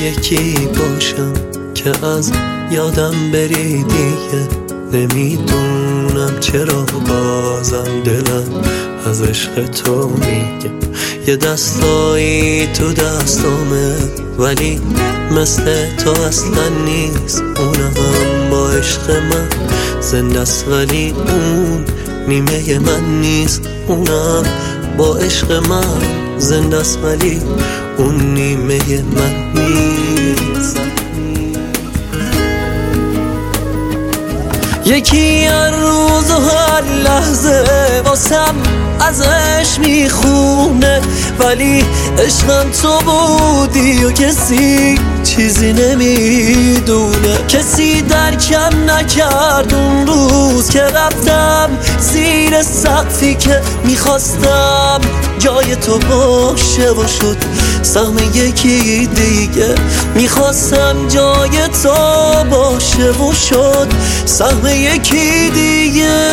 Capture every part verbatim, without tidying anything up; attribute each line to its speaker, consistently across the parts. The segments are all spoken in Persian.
Speaker 1: یکی باشم که از یادم بری دیگه. نمیدونم چرا بازم دلم از عشق تو میگه. یه دستایی تو دستامه ولی مثل تو اصلا نیست. اونم با عشق من زنده است ولی اون نیمه من نیست. اونم با عشق من زنده است ولی اون نیمه من نیست. یکی هر روز و هر لحظه واسم ازش میخونه ولی عشقم تو بودی و کسی چیزی نمیدونه. کسی درکم نکرد اون روز که رفتم زیر سقفی که میخواستم جای تو باشه و شد سهم یکی دیگه. میخواستم جای تو باشه و شد سهم یکی دیگه.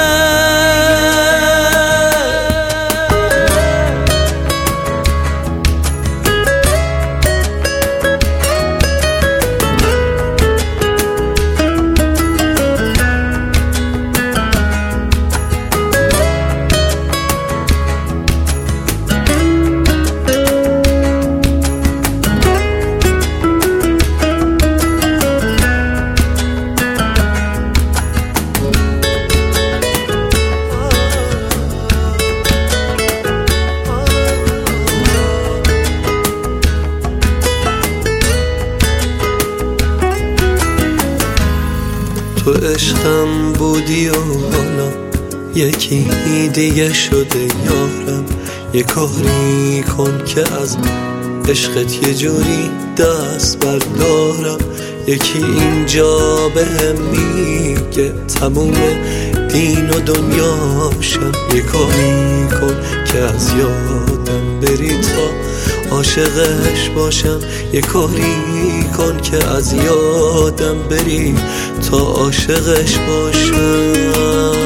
Speaker 1: تو عشقم بودی و حالا یکی دیگه شده یارم. یه کاری کن که از عشقت یه جوری دست بردارم. یکی اینجا بهم میگه تموم دین و دنیاشم. یه کاری کن که از یادم بری تا عاشقش باشم. یه کاری کن که از یادم بری تا عاشقش باشم.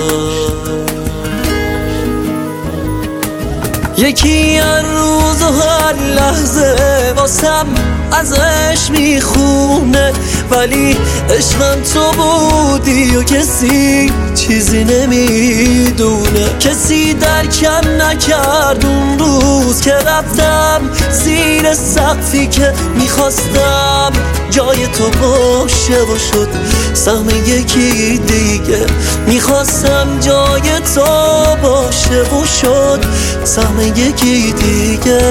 Speaker 1: یکی هر روز و هر لحظه واسم ازش میخونه ولی عشقم تو بودی و کسی چیزی نمیدونه. کسی درکم نکرد اون روز که رفتم زیر سقفی که میخواستم جای تو باشه و شد سهم یکی دیگه. میخواستم جای تو باشه و شد سهم یکی دیگه.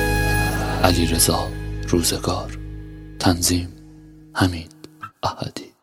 Speaker 2: علیرضا روزگار. تنظیم حمید احدی.